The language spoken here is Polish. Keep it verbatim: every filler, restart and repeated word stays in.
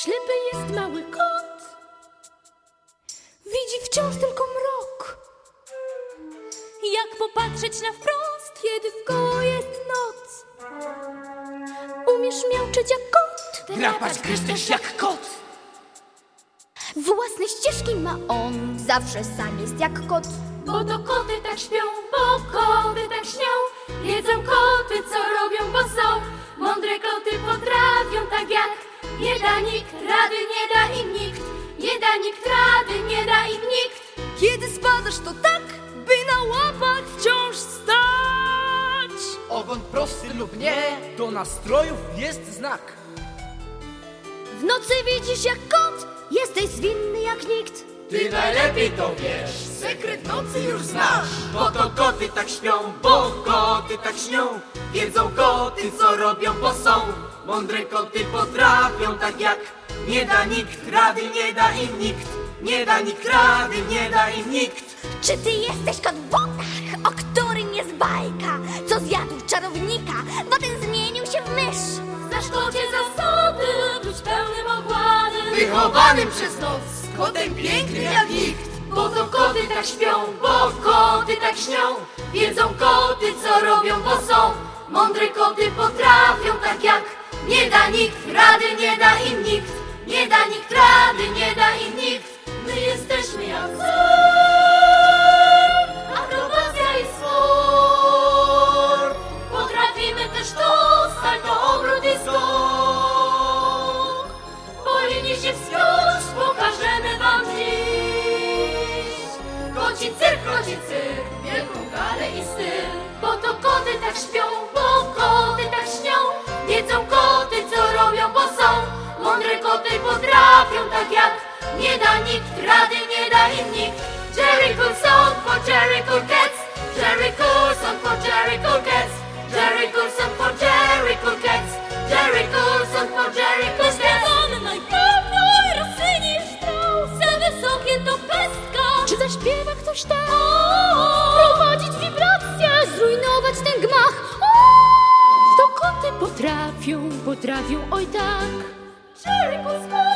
Ślepy jest mały kot, widzi wciąż tylko mrok. Jak popatrzeć na wprost, kiedy wkoło jest noc? Umiesz miauczeć jak kot, drapać gryźć też jak kot. Własne ścieżki ma on, zawsze sam jest jak kot. Bo to koty tak śpią, bo koty tak śnią. Wiedzą koty, co robią, bo są mądre koty, potrafią tak jak nie da nikt, rady nie da im nikt. Nie da nikt rady, nie da im nikt. Kiedy spadasz, to tak, by na łapach wciąż stać. Ogon prosty lub nie, do nastrojów jest znak. W nocy widzisz jak kot, jesteś zwinny jak nikt. Ty najlepiej to wiesz, sekret nocy już znasz. Bo to koty tak śpią, bo koty tak śnią. Wiedzą koty, co robią, bo są mądre koty, potrafią tak jak nie da nikt, rady nie da im nikt. Nie da nikt rady, nie da im nikt. Czy ty jesteś kot w butach, o którym jest bajka, co zjadł czarownika, potem zmienił się w mysz? Znasz kocie zasady, być pełnym ogłady, Wychowanym przez noc, kotem pięknym jak nikt. bo to koty tak śpią, bo koty tak śnią. Wiedzą koty, co robią, bo są mądre koty, potrafią tak jak nie da nikt, rady nie da im nikt. Nie da nikt rady, nie da im nikt. My jesteśmy jak zer, akrobacja i sport. Potrafimy też to, salto, obrót i skok. Po linii się wspiąć, pokażemy wam dziś. Koci cyrk, koci cyrk, wielką galę i styl. Bo to koty tak śpią, bo koty tak śnią. Wiedzą koty, co robią, bo są mądre koty, potrafią tak jak nie da nikt, rady nie da im nikt. Jerry Cool song for Jerry Cool cats. Jerry Cool song for Jerry Cool cats. Jerry Cool song for Jerry Cool cats. Jerry Cool song for Jerry Cool cats. Śpiewamy najpewniej, Rosyni sztrał, Za wysokie to pestka. czy zaśpiewa ktoś tak? Prowadzić wibracje, zrujnować ten gmach. To koty potrafią, potrafią, oj tak. Jerry Cool song.